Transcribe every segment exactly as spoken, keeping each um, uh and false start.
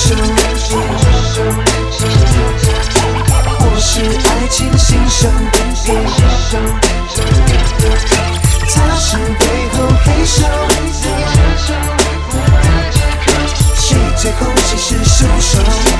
手，我是爱情新手，他是背后黑手，谁最后谁是凶手？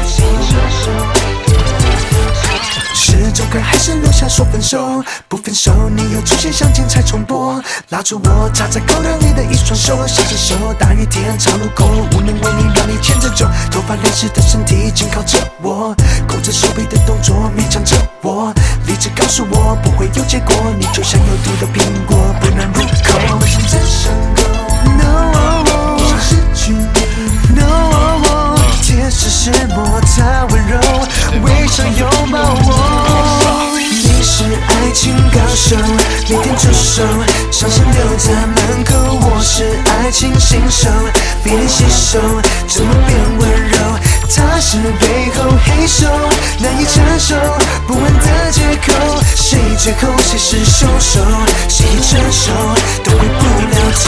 是走开还是留下说分手？不分手，你又出现相见才重播。拉住我，插在口袋里的一双手，小牵手，大雨天长路口，无能为力让你牵着走。头发流失的身体紧靠着我，勾着手臂的动作勉强着我。理智告诉我不会有结果，你就像有毒的苹果，不能入口。我现在伤口 ，No， 我想失去你 ，No， 铁石是磨它温柔，微笑拥抱我。你是爱情高手，每天出手，伤心留在门口。我是爱情新手，别练习手，怎么变温柔？他是背后黑手，难以承受不安的借口。谁最后谁是凶手？谁一承受都回不了头。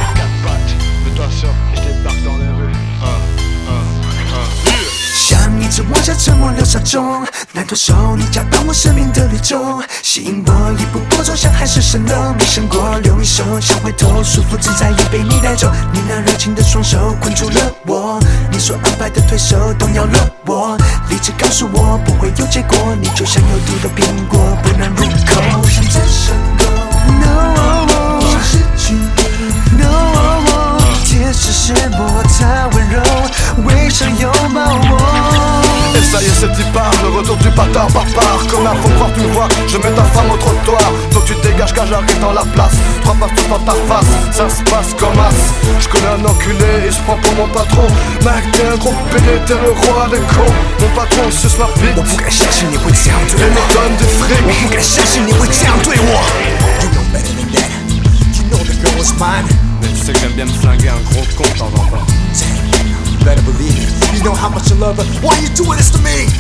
像一直往下沉默流沙中，难脱手，你夹到我生命的绿洲，吸引我一步步走向海市蜃楼，没想过留一手，想回头，舒服自在也被你带走。你那热情的双手困住了我，你所安排的对手动摇了我。理智告诉我不会有结果，你就像有毒的苹果，不能入口。我想再伤口 ，No， 我想失去你 ，No， 铁石是磨它温柔，微笑拥抱我。 Et ça y est, c'est y part, le retour du bâtard barbare. Comme un faux croire, tu vois, je mets ta femme au trottoir. Toi tu dégages quand j'arrive dans la place. Trois partout dans ta face, ça se passe comme as. Je connais un enculé, il se prend pour mon patron. Mec, t'es un gros pédé, t'es le roi des cons. Mon patron suce ma bite. 我不敢相信你会这样对 Et 我， me donne du fric. 我不敢相信你会这样对我。You know better than that. You know the girl is mine. Mais tu sais que j'aime bien me flinguer un gros con de temps en temps. You better believe it. You know how much I love her. Why you doing this to me?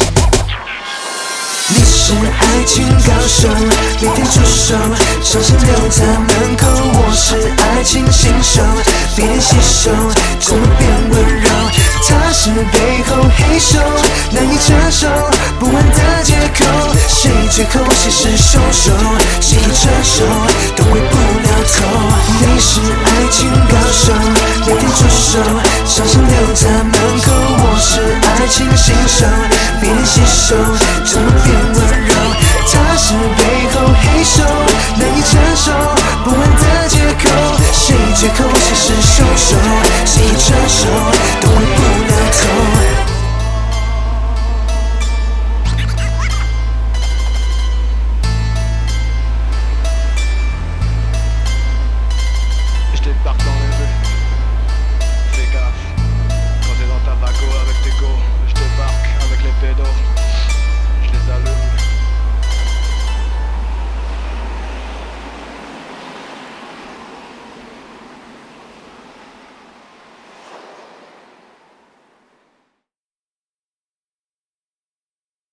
你是爱情高手，每天出手，伤心留在门口。我是爱情新手，别练习手，怎么变温柔？他是背后黑手，难以承受不安的借口。谁最后谁是凶手？谁一承受都回不了头。你是爱情高手，每天出手，伤心留在门口。我是爱情新手，别练习手，怎么变温柔？他是背后黑手，难以承受不安的借口。